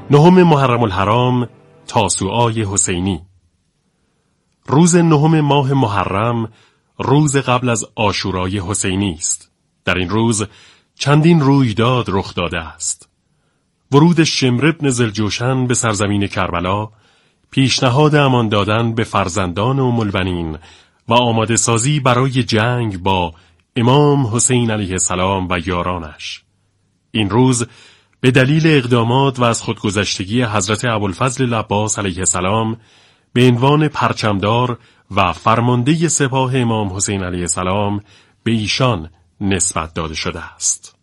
9 محرم الحرام تاسوعای حسینی. روز 9 ماه محرم روز قبل از عاشورای حسینی است. در این روز چندین رویداد رخ داده است. ورود شمر ابن ذوالجوشن به سرزمین کربلا، پیشنهاد امان دادن به فرزندان ام البنین و آماده سازی برای جنگ با امام حسین علیه السلام و یارانش. این روز به دلیل اقدامات و از خودگذشتگی حضرت ابوالفضل العباس علیه السلام به عنوان پرچمدار و فرمانده سپاه امام حسین علیه السلام به ایشان نسبت داده شده است.